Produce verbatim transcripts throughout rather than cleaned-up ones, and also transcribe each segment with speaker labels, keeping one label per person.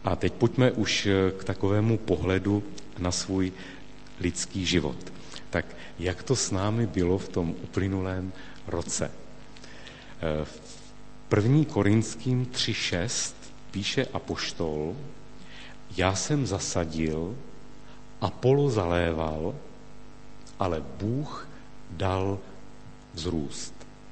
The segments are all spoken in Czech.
Speaker 1: A teď pojďme už k takovému pohledu na svůj lidský život. Tak jak to s námi bylo v tom uplynulém roce? V první Korinským tři šest píše apoštol: já jsem zasadil, Apollo zaléval, ale Bůh dal vzrůst.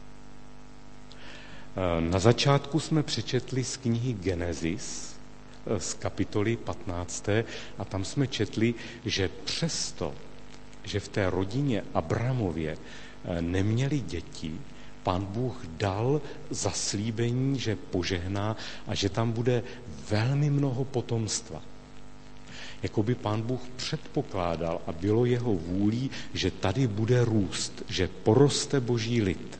Speaker 1: Na začátku jsme přečetli z knihy Genesis, z kapitoly patnácté, a tam jsme četli, že přesto, že v té rodině Abrahamově neměli děti, Pán Bůh dal zaslíbení, že požehná a že tam bude velmi mnoho potomstva. Jakoby Pán Bůh předpokládal a bylo jeho vůlí, že tady bude růst, že poroste boží lid.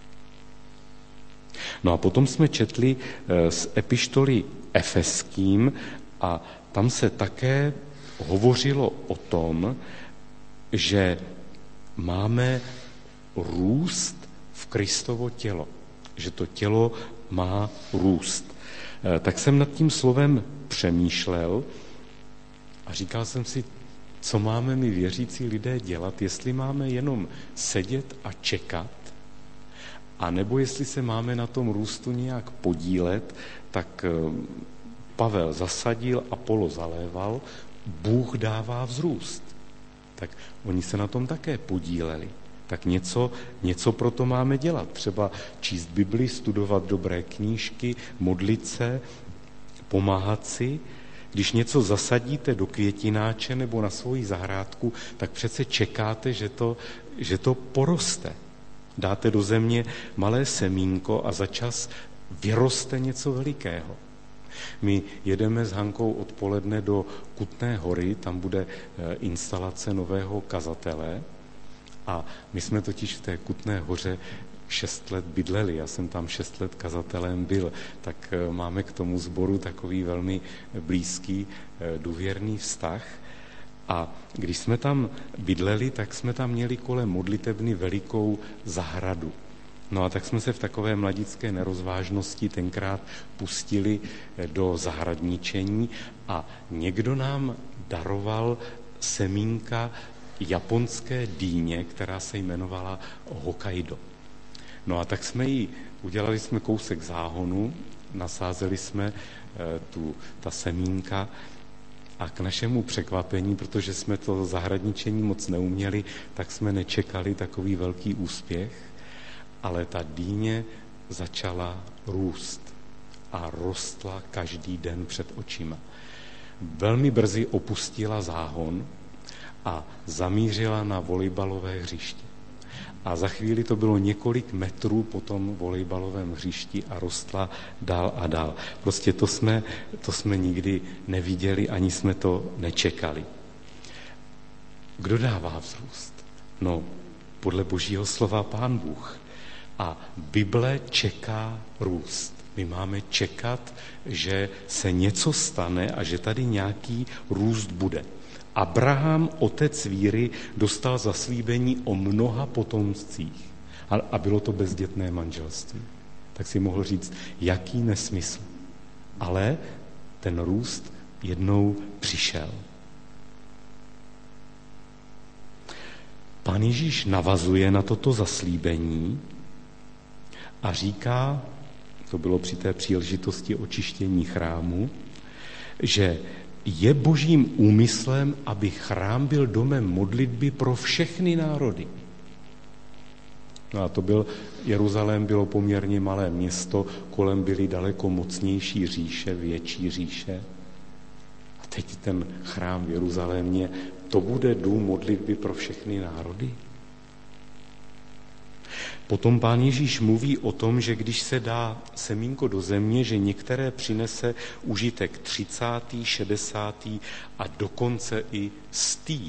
Speaker 1: No a potom jsme četli z epištoly Efeským a tam se také hovořilo o tom, že máme růst v Kristovo tělo, že to tělo má růst. Tak jsem nad tím slovem přemýšlel a říkal jsem si, co máme my věřící lidé dělat, jestli máme jenom sedět a čekat, a nebo jestli se máme na tom růstu nějak podílet, tak Pavel zasadil, Apollo zaléval, Bůh dává vzrůst. Tak oni se na tom také podíleli. Tak něco, něco pro to máme dělat. Třeba číst Bibli, studovat dobré knížky, modlit se, pomáhat si. Když něco zasadíte do květináče nebo na svoji zahrádku, tak přece čekáte, že to, že to poroste. Dáte do země malé semínko a za čas vyroste něco velikého. My jedeme s Hankou odpoledne do Kutné Hory, tam bude instalace nového kazatele a my jsme totiž v té Kutné Hoře šest let bydleli, já jsem tam šest let kazatelem byl, tak máme k tomu sboru takový velmi blízký, důvěrný vztah. A když jsme tam bydleli, tak jsme tam měli kolem modlitebny velikou zahradu. No a tak jsme se v takové mladické nerozvážnosti tenkrát pustili do zahradničení a někdo nám daroval semínka japonské dýně, která se jmenovala Hokkaido. No a tak jsme ji, udělali jsme kousek záhonu, nasázeli jsme tu, ta semínka a k našemu překvapení, protože jsme to zahradničení moc neuměli, tak jsme nečekali takový velký úspěch, ale ta dýně začala růst a rostla každý den před očima. Velmi brzy opustila záhon a zamířila na volejbalové hřiště. A za chvíli to bylo několik metrů po tom volejbalovém hřišti a rostla dál a dál. Prostě to jsme, to jsme nikdy neviděli, ani jsme to nečekali. Kdo dává vzrůst? No, podle Božího slova Pán Bůh. A Bible čeká růst. My máme čekat, že se něco stane a že tady nějaký růst bude. Abraham, otec víry, dostal zaslíbení o mnoha potomcích a bylo to bezdětné manželství. Tak si mohl říct, jaký nesmysl. Ale ten růst jednou přišel. Pán Ježíš navazuje na toto zaslíbení a říká, to bylo při té příležitosti očištění chrámu, že je božím úmyslem, aby chrám byl domem modlitby pro všechny národy. No a to byl, Jeruzalém bylo poměrně malé město, kolem byly daleko mocnější říše, větší říše. A teď ten chrám v Jeruzalémě, to bude dům modlitby pro všechny národy. Potom Pán Ježíš mluví o tom, že když se dá semínko do země, že některé přinese užitek třicátý, šedesátý a dokonce i stý.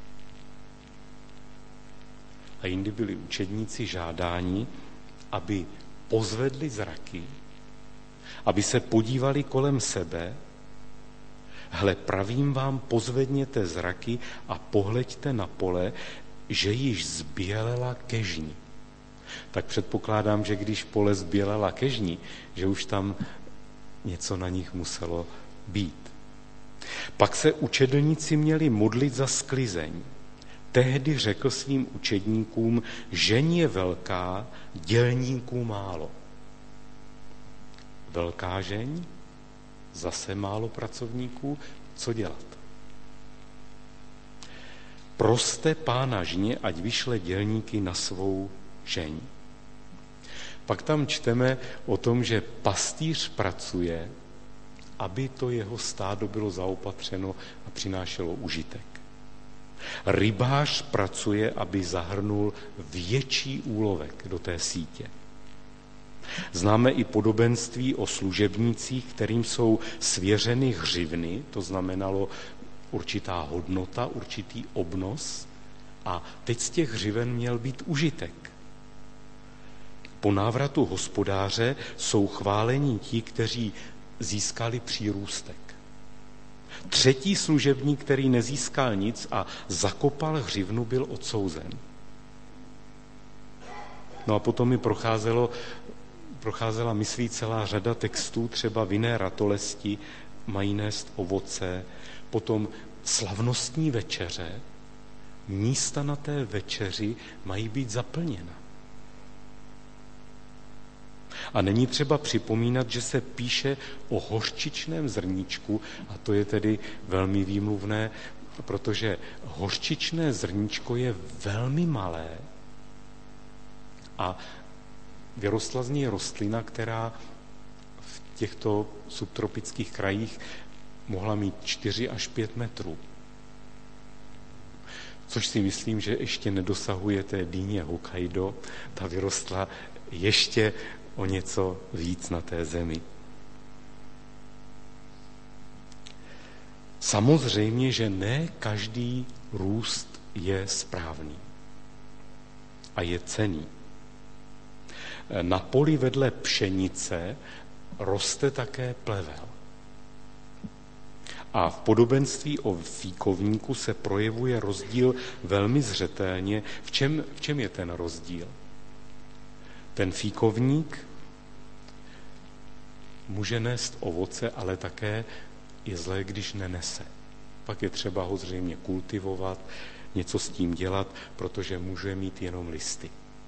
Speaker 1: A jindy byli učedníci žádáni, aby pozvedli zraky, aby se podívali kolem sebe. Hle, pravím vám, pozvedněte zraky a pohleďte na pole, že již zbělela kežní. Tak předpokládám, že když pole zbělela kežní, že už tam něco na nich muselo být. Pak se učedlníci měli modlit za sklizeň. Tehdy řekl svým učedníkům, žeň je velká, dělníků málo. Velká žeň, zase málo pracovníků, co dělat? Proste pána žně, ať vyšle dělníky na svou žeň. Pak tam čteme o tom, že pastýř pracuje, aby to jeho stádo bylo zaopatřeno a přinášelo užitek. Rybář pracuje, aby zahrnul větší úlovek do té sítě. Známe i podobenství o služebnících, kterým jsou svěřeny hřivny, to znamenalo určitá hodnota, určitý obnos, a teď z těch hřiven měl být užitek. Po návratu hospodáře jsou chválení ti, kteří získali přírůstek. Třetí služebník, který nezískal nic a zakopal hřivnu, byl odsouzen. No a potom mi procházelo, procházela myslí celá řada textů, třeba vinné ratolesti mají nést ovoce, potom slavnostní večeře, místa na té večeři mají být zaplněna. A není třeba připomínat, že se píše o hořčičném zrníčku, a to je tedy velmi výmluvné, protože hořčičné zrníčko je velmi malé a vyrostla z ní rostlina, která v těchto subtropických krajích mohla mít čtyři až pět metrů. Což si myslím, že ještě nedosahuje té dýně Hokkaido, ta vyrostla ještě o něco víc na té zemi. Samozřejmě, že ne každý růst je správný a je cenný. Na poli vedle pšenice roste také plevel. A v podobenství o fíkovníku se projevuje rozdíl velmi zřetelně. V čem, v čem je ten rozdíl? Ten fíkovník může nést ovoce, ale také je zlé, když nenese. Pak je třeba ho zřejmě kultivovat, něco s tím dělat, protože může mít jenom listy.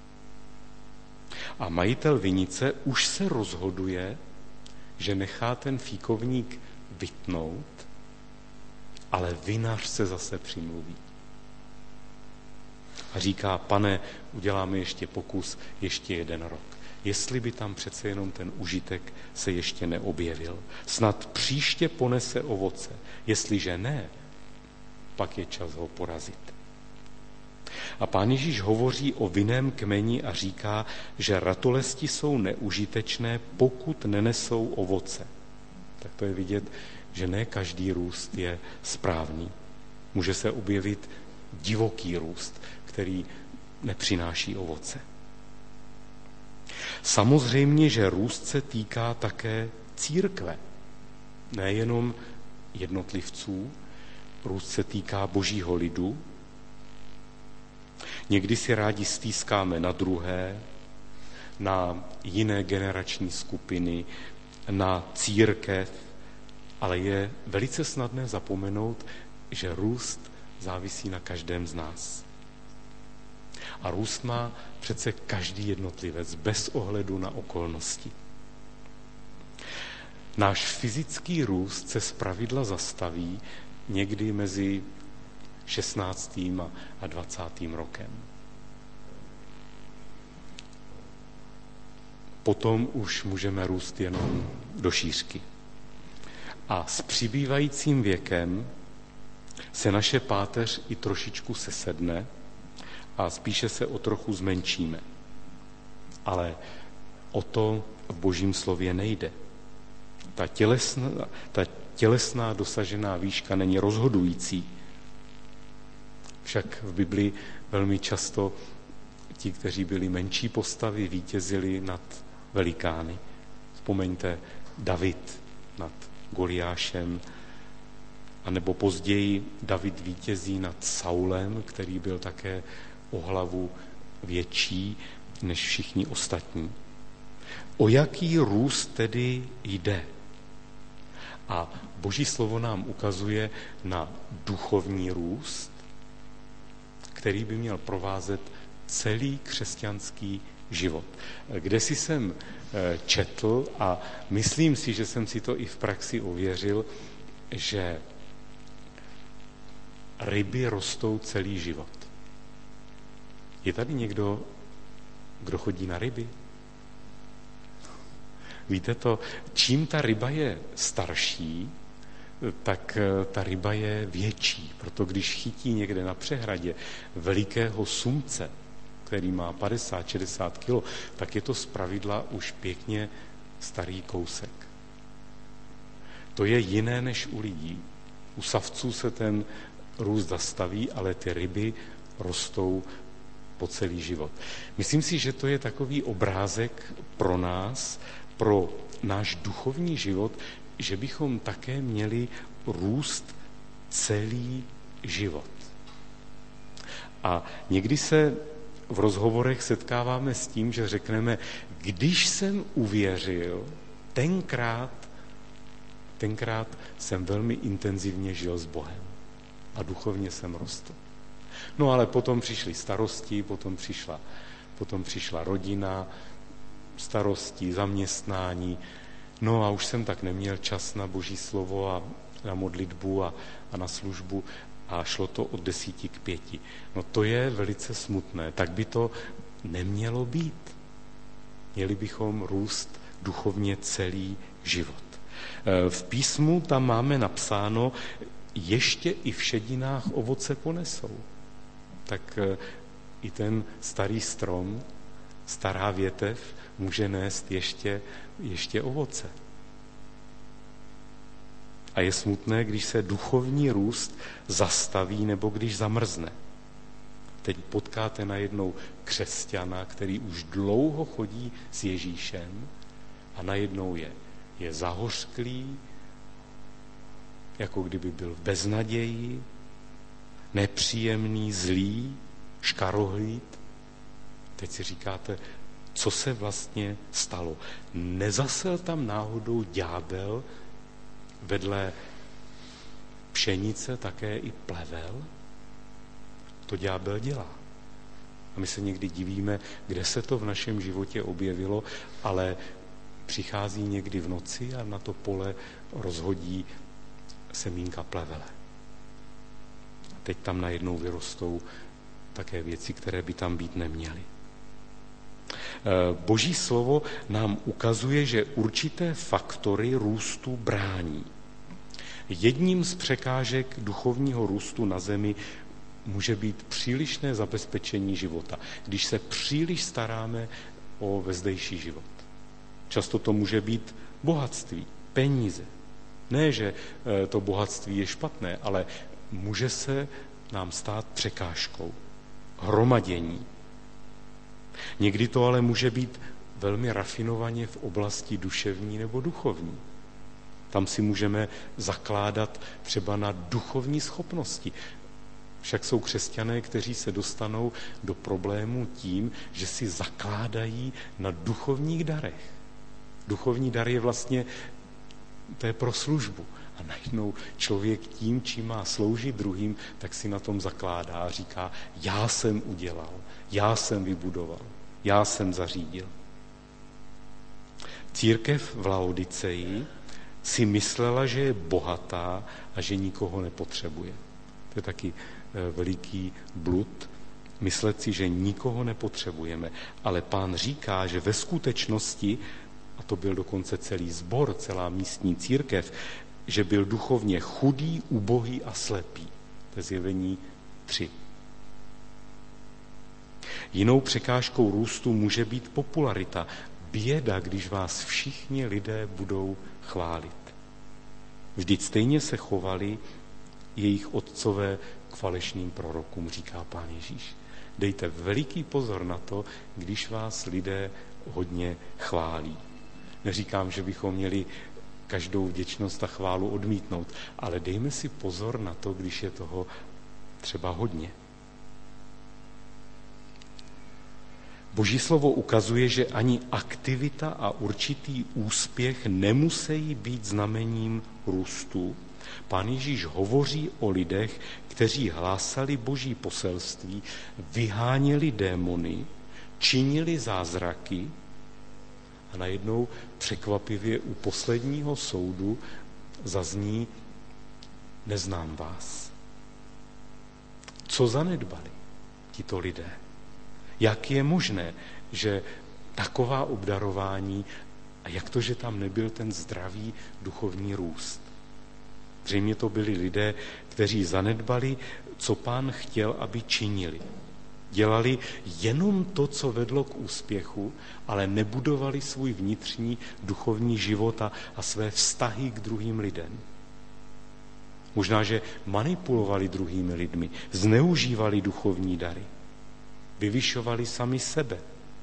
Speaker 1: A majitel vinice už se rozhoduje, že nechá ten fíkovník vytnout, ale vinař se zase přimluví. A říká, pane, uděláme ještě pokus, ještě jeden rok. Jestli by tam přece jenom ten užitek se ještě neobjevil. Snad příště ponese ovoce. Jestliže ne, pak je čas ho porazit. A Pán Ježíš hovoří o vinném kmeni a říká, že ratolesti jsou neužitečné, pokud nenesou ovoce. Tak to je vidět, že ne každý růst je správný. Může se objevit divoký růst, který nepřináší ovoce. Samozřejmě, že růst se týká také církve. Nejenom jednotlivců, růst se týká božího lidu. Někdy si rádi stýskáme na druhé, na jiné generační skupiny, na církev, ale je velice snadné zapomenout, že růst závisí na každém z nás. A růst má přece každý jednotlivec, bez ohledu na okolnosti. Náš fyzický růst se zpravidla zastaví někdy mezi šestnáctým a dvacátým rokem. Potom už můžeme růst jenom do šířky. A s přibývajícím věkem se naše páteř i trošičku sesedne a spíše se o trochu zmenšíme. Ale o to v Božím slově nejde. Ta tělesná, ta tělesná dosažená výška není rozhodující. Však v Biblii velmi často ti, kteří byli menší postavy, vítězili nad velikány. Vzpomeňte David nad Goliášem, anebo později David vítězí nad Saulem, který byl také o hlavu větší než všichni ostatní. O jaký růst tedy jde? A Boží slovo nám ukazuje na duchovní růst, který by měl provázet celý křesťanský život. Kdesi jsem četl a myslím si, že jsem si to i v praxi ověřil, že ryby rostou celý život. Je tady někdo, kdo chodí na ryby? Víte to, čím ta ryba je starší, tak ta ryba je větší. Proto když chytí někde na přehradě velikého sumce, který má padesát šedesát kilo, tak je to zpravidla už pěkně starý kousek. To je jiné než u lidí. U savců se ten růst zastaví, ale ty ryby rostou po celý život. Myslím si, že to je takový obrázek pro nás, pro náš duchovní život, že bychom také měli růst celý život. A někdy se v rozhovorech setkáváme s tím, že řekneme, když jsem uvěřil, tenkrát, tenkrát jsem velmi intenzivně žil s Bohem a duchovně jsem rostl. No ale potom přišly starosti, potom přišla, potom přišla rodina, starosti, zaměstnání, no a už jsem tak neměl čas na Boží slovo a na modlitbu a, a na službu a šlo to od desíti k pěti. No to je velice smutné, tak by to nemělo být. Měli bychom růst duchovně celý život. V písmu tam máme napsáno, ještě i v šedinách ovoce ponesou. Tak i ten starý strom, stará větev může nést ještě, ještě ovoce. A je smutné, když se duchovní růst zastaví nebo když zamrzne. Teď potkáte najednou křesťana, který už dlouho chodí s Ježíšem a najednou je, je zahořklý, jako kdyby byl v beznaději, nepříjemný, zlý, škarohlíd. Teď si říkáte, co se vlastně stalo. Nezasel tam náhodou ďábel vedle pšenice také i plevel? To ďábel dělá. A my se někdy divíme, kde se to v našem životě objevilo, ale přichází někdy v noci a na to pole rozhodí semínka plevele. A teď tam najednou vyrostou také věci, které by tam být neměly. Boží slovo nám ukazuje, že určité faktory růstu brání. Jedním z překážek duchovního růstu na zemi může být přílišné zabezpečení života, když se příliš staráme o vezdejší život. Často to může být bohatství, peníze. Ne, že to bohatství je špatné, ale může se nám stát překážkou, hromadění. Někdy to ale může být velmi rafinovaně v oblasti duševní nebo duchovní. Tam si můžeme zakládat třeba na duchovní schopnosti. Však jsou křesťané, kteří se dostanou do problémů tím, že si zakládají na duchovních darech. Duchovní dar je vlastně, to je pro službu. A najednou člověk tím, čím má sloužit druhým, tak si na tom zakládá a říká, já jsem udělal, já jsem vybudoval, já jsem zařídil. Církev v Laodiceji si myslela, že je bohatá a že nikoho nepotřebuje. To je taky veliký blud, myslet si, že nikoho nepotřebujeme. Ale Pán říká, že ve skutečnosti, a to byl dokonce celý sbor, celá místní církev, že byl duchovně chudý, ubohý a slepý. To je Zjevení tři. Jinou překážkou růstu může být popularita. Běda, když vás všichni lidé budou chválit. Vždyť stejně se chovali jejich otcové k falešným prorokům, říká Pán Ježíš. Dejte veliký pozor na to, když vás lidé hodně chválí. Neříkám, že bychom měli každou vděčnost a chválu odmítnout, ale dejme si pozor na to, když je toho třeba hodně. Boží slovo ukazuje, že ani aktivita a určitý úspěch nemusí být znamením růstu. Pán Ježíš hovoří o lidech, kteří hlásali Boží poselství, vyháněli démony, činili zázraky a najednou překvapivě u posledního soudu zazní: neznám vás. Co zanedbali tito lidé? Jak je možné, že taková obdarování a jak to, že tam nebyl ten zdravý duchovní růst? Zřejmě to byli lidé, kteří zanedbali, co Pán chtěl, aby činili. Dělali jenom to, co vedlo k úspěchu, ale nebudovali svůj vnitřní duchovní život a, a své vztahy k druhým lidem. Možná, že manipulovali druhými lidmi, zneužívali duchovní dary, vyvyšovali sami sebe.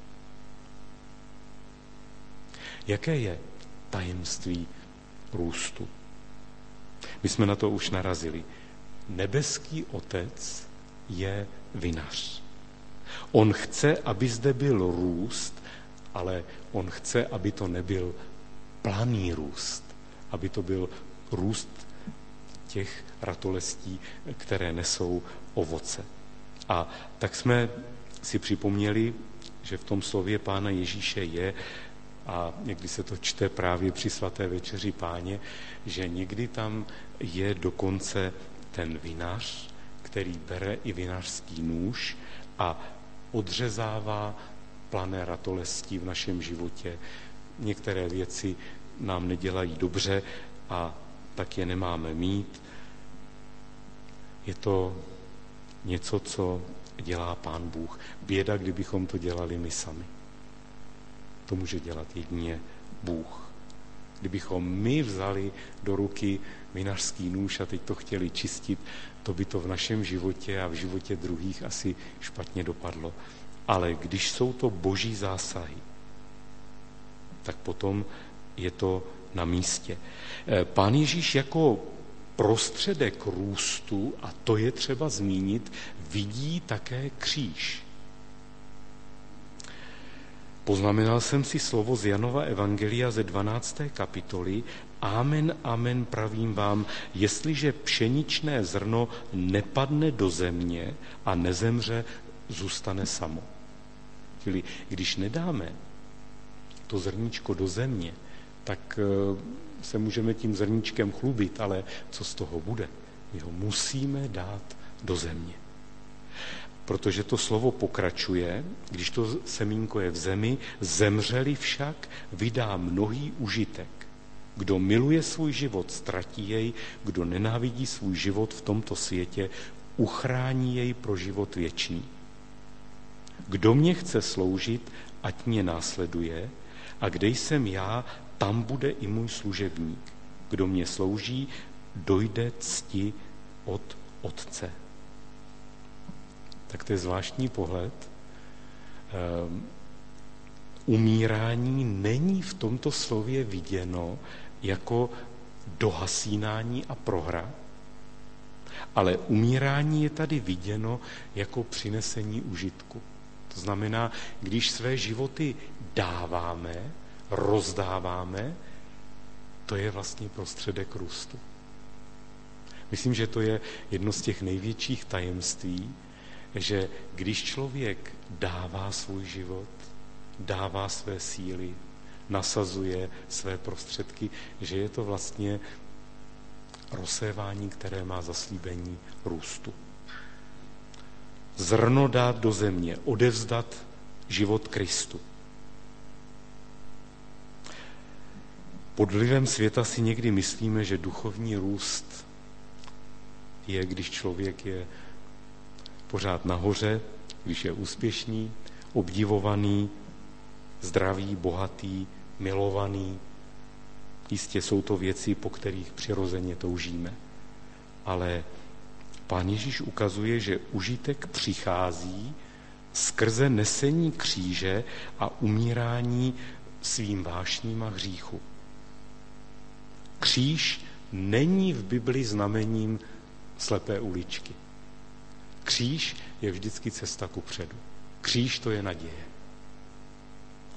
Speaker 1: Jaké je tajemství růstu? My jsme na to už narazili. Nebeský Otec je vinař. On chce, aby zde byl růst, ale on chce, aby to nebyl planý růst, aby to byl růst těch ratolestí, které nesou ovoce. A tak jsme si připomněli, že v tom slově Pána Ježíše je, a někdy se to čte právě při svaté večeři Páně, že někdy tam je dokonce ten vinař, který bere i vinařský nůž a odřezává plané ratolestí v našem životě. Některé věci nám nedělají dobře a tak je nemáme mít. Je to něco, co dělá Pán Bůh. Běda, kdybychom to dělali my sami. To může dělat jedině Bůh. Kdybychom my vzali do ruky vinařský nůž a teď to chtěli čistit, to by to v našem životě a v životě druhých asi špatně dopadlo. Ale když jsou to Boží zásahy, tak potom je to na místě. Pán Ježíš jako prostředek růstu, a to je třeba zmínit, vidí také kříž. Poznamenal jsem si slovo z Janova evangelia ze dvanácté kapitoly. Amen, amen, pravím vám, jestliže pšeničné zrno nepadne do země a nezemře, zůstane samo. Čili když nedáme to zrníčko do země, tak se můžeme tím zrníčkem chlubit, ale co z toho bude? My ho musíme dát do země. Protože to slovo pokračuje, když to semínko je v zemi, zemřeli však, vydá mnohý užitek. Kdo miluje svůj život, ztratí jej, kdo nenávidí svůj život v tomto světě, uchrání jej pro život věčný. Kdo mě chce sloužit, ať mě následuje, a kde jsem já, tam bude i můj služebník. Kdo mě slouží, dojde cti od Otce. Tak to je zvláštní pohled. Um, umírání není v tomto slově viděno jako dohasínání a prohra, ale umírání je tady viděno jako přinesení užitku. To znamená, když své životy dáváme, rozdáváme, to je vlastně prostředek růstu. Myslím, že to je jedno z těch největších tajemství, že když člověk dává svůj život, dává své síly, nasazuje své prostředky, že je to vlastně rozsévání, které má zaslíbení růstu. Zrno dát do země, odevzdat život Kristu. Pod vlivem světa si někdy myslíme, že duchovní růst je, když člověk je pořád nahoře, když je úspěšný, obdivovaný, zdravý, bohatý, milovaný. Jistě jsou to věci, po kterých přirozeně toužíme. Ale Pán Ježíš ukazuje, že užitek přichází skrze nesení kříže a umírání svým vášním a hříchu. Kříž není v Bibli znamením slepé uličky. Kříž je vždycky cesta kupředu. Kříž to je naděje.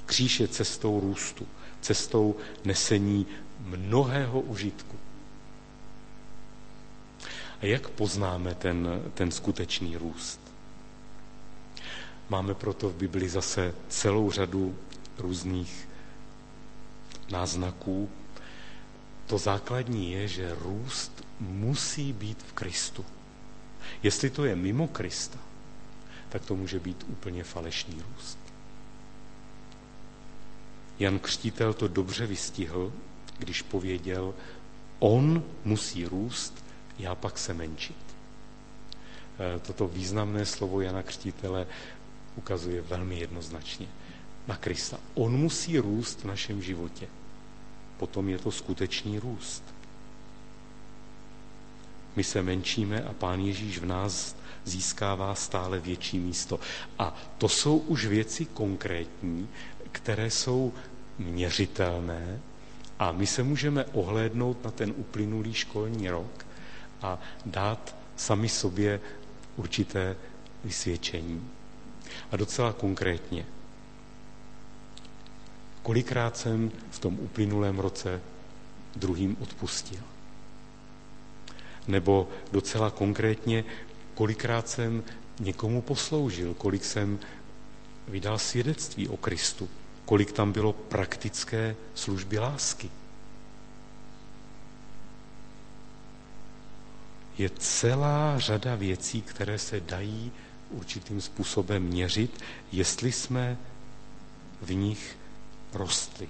Speaker 1: Kříž je cestou růstu, cestou nesení mnohého užitku. A jak poznáme ten, ten skutečný růst? Máme proto v Bibli zase celou řadu různých náznaků. To základní je, že růst musí být v Kristu. Jestli to je mimo Krista, tak to může být úplně falešný růst. Jan Křtitel to dobře vystihl, když pověděl, on musí růst, já pak se menšit. Toto významné slovo Jana Křtitele ukazuje velmi jednoznačně na Krista. On musí růst v našem životě. Potom je to skutečný růst. My se menšíme a Pán Ježíš v nás získává stále větší místo. A to jsou už věci konkrétní, které jsou měřitelné a my se můžeme ohlédnout na ten uplynulý školní rok a dát sami sobě určité vysvědčení. A docela konkrétně. Kolikrát jsem v tom uplynulém roce druhým odpustil? Nebo docela konkrétně, kolikrát jsem někomu posloužil, kolik jsem vydal svědectví o Kristu, kolik tam bylo praktické služby lásky. Je celá řada věcí, které se dají určitým způsobem měřit, jestli jsme v nich rostli.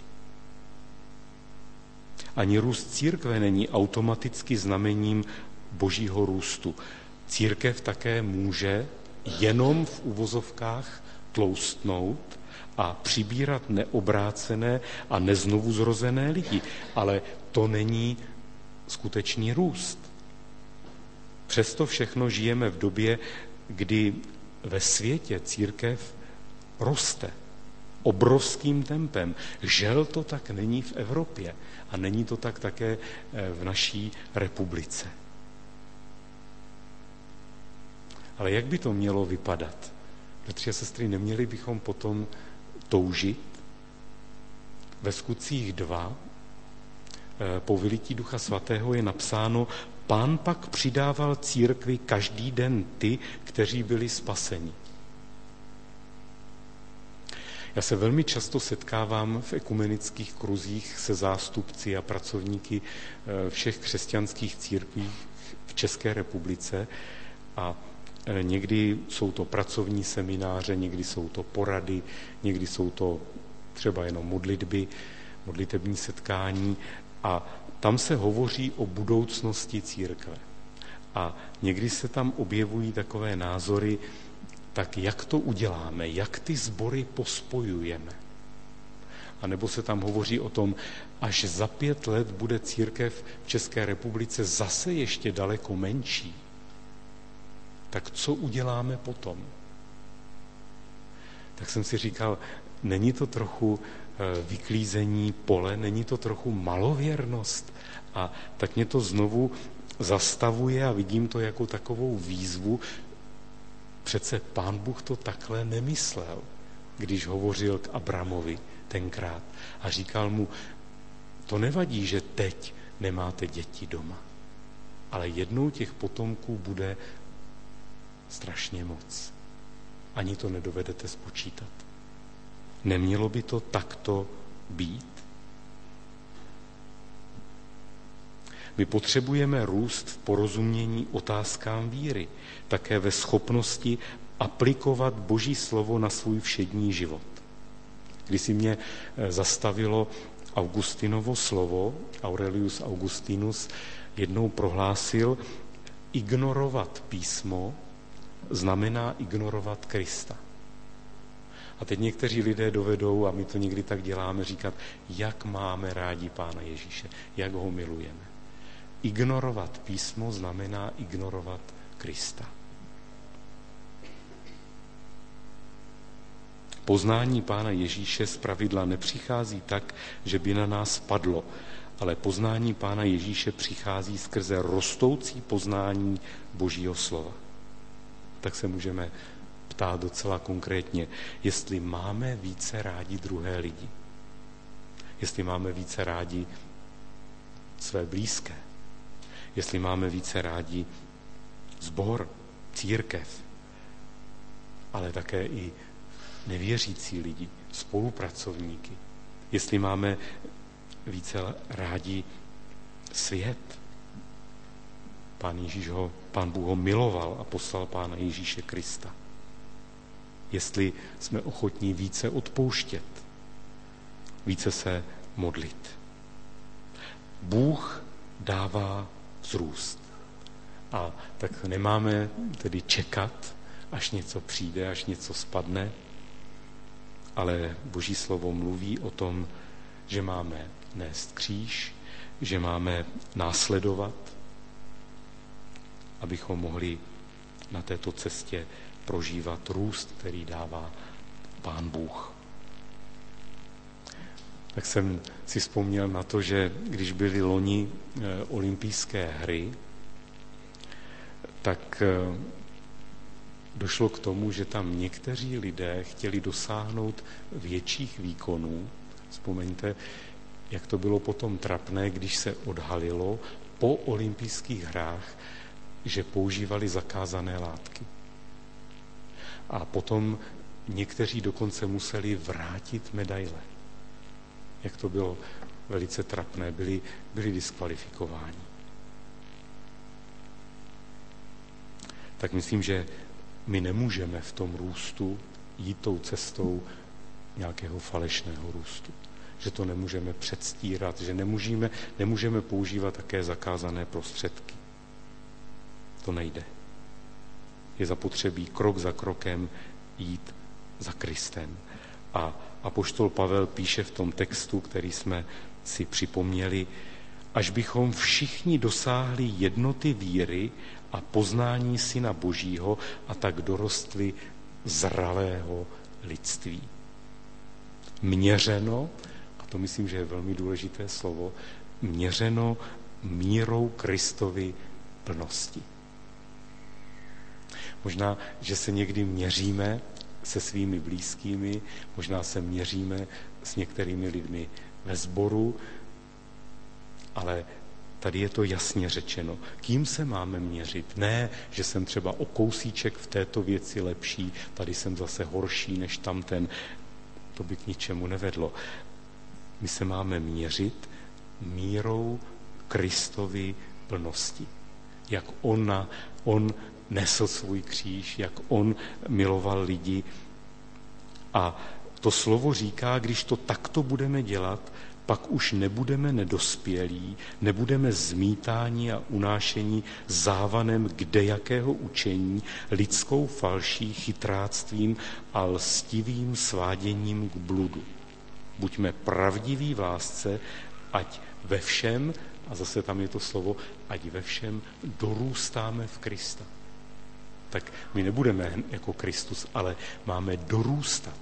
Speaker 1: Ani růst církve není automaticky znamením božího růstu. Církev také může jenom v uvozovkách tloustnout a přibírat neobrácené a neznovu zrozené lidi. Ale to není skutečný růst. Přesto všechno žijeme v době, kdy ve světě církev roste obrovským tempem. Žel to tak není v Evropě a není to tak také v naší republice. Ale jak by to mělo vypadat? Bratři a sestry, neměli bychom potom toužit? Ve Skutcích dva po vylití Ducha Svatého je napsáno: Pán pak přidával církvi každý den ty, kteří byli spaseni. Já se velmi často setkávám v ekumenických kruzích se zástupci a pracovníky všech křesťanských církví v České republice a někdy jsou to pracovní semináře, někdy jsou to porady, někdy jsou to třeba jenom modlitby, modlitební setkání a tam se hovoří o budoucnosti církve. A někdy se tam objevují takové názory, tak jak to uděláme, jak ty sbory pospojujeme. A nebo se tam hovoří o tom, až za pět let bude církev v České republice zase ještě daleko menší. Tak co uděláme potom? Tak jsem si říkal, není to trochu vyklízení pole, není to trochu malověrnost? A tak mě to znovu zastavuje a vidím to jako takovou výzvu. Přece Pán Bůh to takhle nemyslel, když hovořil k Abramovi tenkrát a říkal mu, to nevadí, že teď nemáte děti doma, ale jednou těch potomků bude strašně moc. Ani to nedovedete spočítat. Nemělo by to takto být? My potřebujeme růst v porozumění otázkám víry, také ve schopnosti aplikovat Boží slovo na svůj všední život. Když si mě zastavilo Augustinovo slovo, Aurelius Augustinus jednou prohlásil, ignorovat písmo znamená ignorovat Krista. A teď někteří lidé dovedou, a my to někdy tak děláme, říkat, jak máme rádi Pána Ježíše, jak ho milujeme. Ignorovat písmo znamená ignorovat Krista. Poznání Pána Ježíše zpravidla nepřichází tak, že by na nás padlo, ale poznání Pána Ježíše přichází skrze rostoucí poznání Božího slova. Tak se můžeme ptát docela konkrétně, jestli máme více rádi druhé lidi. Jestli máme více rádi své blízké. Jestli máme více rádi sbor, církev, ale také i nevěřící lidi, spolupracovníky. Jestli máme více rádi svět. Pán Ježíš ho, Pán Bůh ho miloval a poslal Pána Ježíše Krista. Jestli jsme ochotní více odpouštět, více se modlit. Bůh dává vzrůst. A tak nemáme tedy čekat, až něco přijde, až něco spadne, ale Boží slovo mluví o tom, že máme nést kříž, že máme následovat, abychom mohli na této cestě prožívat růst, který dává Pán Bůh. Tak jsem si vzpomněl na to, že když byly loni olympijské hry, tak došlo k tomu, že tam někteří lidé chtěli dosáhnout větších výkonů. Vzpomeňte, jak to bylo potom trapné, když se odhalilo po olympijských hrách, že používali zakázané látky. A potom někteří dokonce museli vrátit medaile. Jak to bylo velice trapné, byli, byli diskvalifikováni. Tak myslím, že my nemůžeme v tom růstu jít tou cestou nějakého falešného růstu. Že to nemůžeme předstírat, že nemůžeme, nemůžeme používat také zakázané prostředky. To nejde. Je zapotřebí krok za krokem jít za Kristem. A apoštol Pavel píše v tom textu, který jsme si připomněli, až bychom všichni dosáhli jednoty víry a poznání Syna Božího a tak dorostli zralého lidství. Měřeno, a to myslím, že je velmi důležité slovo, měřeno mírou Kristovy plnosti. Možná, že se někdy měříme se svými blízkými, možná se měříme s některými lidmi ve sboru, ale tady je to jasně řečeno. Kým se máme měřit? Ne, že jsem třeba o kousíček v této věci lepší, tady jsem zase horší než tamten. To by k ničemu nevedlo. My se máme měřit mírou Kristovy plnosti. Jak ona, on nesl svůj kříž, jak on miloval lidi. A to slovo říká, když to takto budeme dělat, pak už nebudeme nedospělí, nebudeme zmítáni a unášení závanem kdejakého učení, lidskou falší, chytráctvím a lstivým sváděním k bludu. Buďme pravdiví v lásce, ať ve všem, a zase tam je to slovo, ať ve všem dorůstáme v Krista. Tak my nebudeme jako Kristus, ale máme dorůstat.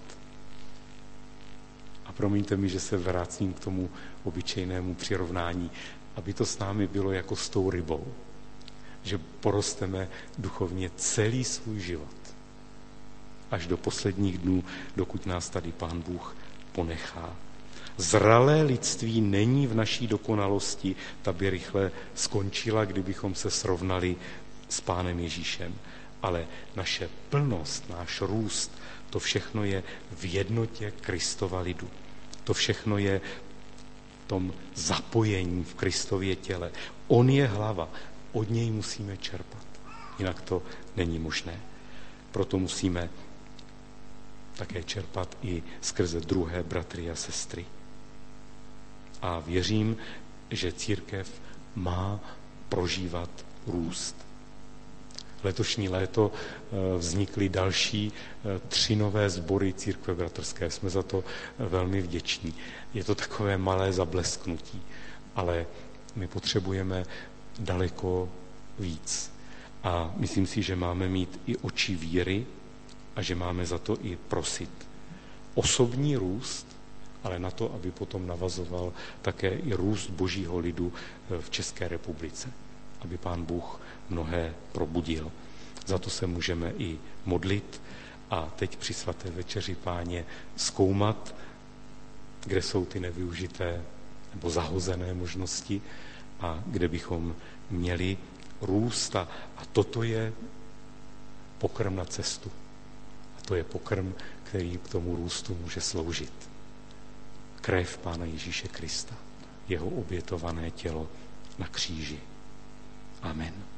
Speaker 1: A promiňte mi, že se vracím k tomu obyčejnému přirovnání, aby to s námi bylo jako s tou rybou. Že porosteme duchovně celý svůj život. Až do posledních dnů, dokud nás tady Pán Bůh ponechá. Zralé lidství není v naší dokonalosti, ta by rychle skončila, kdybychom se srovnali s Pánem Ježíšem. Ale naše plnost, náš růst, to všechno je v jednotě Kristova lidu. To všechno je v tom zapojení v Kristově těle. On je hlava, od něj musíme čerpat. Jinak to není možné. Proto musíme také čerpat i skrze druhé bratry a sestry. A věřím, že církev má prožívat růst. Letošní léto vznikly další tři nové sbory církve bratrské. Jsme za to velmi vděční. Je to takové malé zablesknutí, ale my potřebujeme daleko víc. A myslím si, že máme mít i oči víry a že máme za to i prosit. Osobní růst, ale na to, aby potom navazoval také i růst Božího lidu v České republice. Aby Pán Bůh mnohé probudil. Za to se můžeme i modlit a teď při svaté večeři Páně zkoumat, kde jsou ty nevyužité nebo zahozené možnosti a kde bychom měli růst. A toto je pokrm na cestu. A to je pokrm, který k tomu růstu může sloužit. Krev Pána Ježíše Krista, jeho obětované tělo na kříži. Amen.